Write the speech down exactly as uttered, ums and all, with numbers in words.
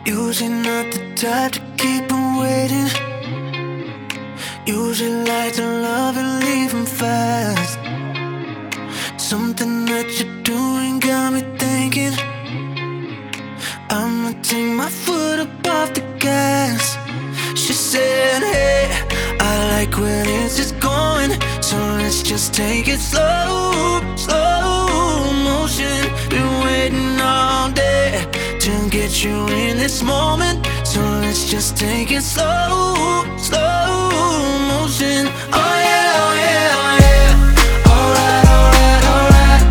Usually not the type to keep on waiting. Usually like to love and leave 'em fast. Something that you're doing got me thinking I'ma take my foot up off the gas. She said, hey, I like where this is going, so let's just take it slow, slow motion. Been waiting all day to get you in this moment, so let's just take it slow, slow motion. Oh yeah, oh yeah, oh yeah.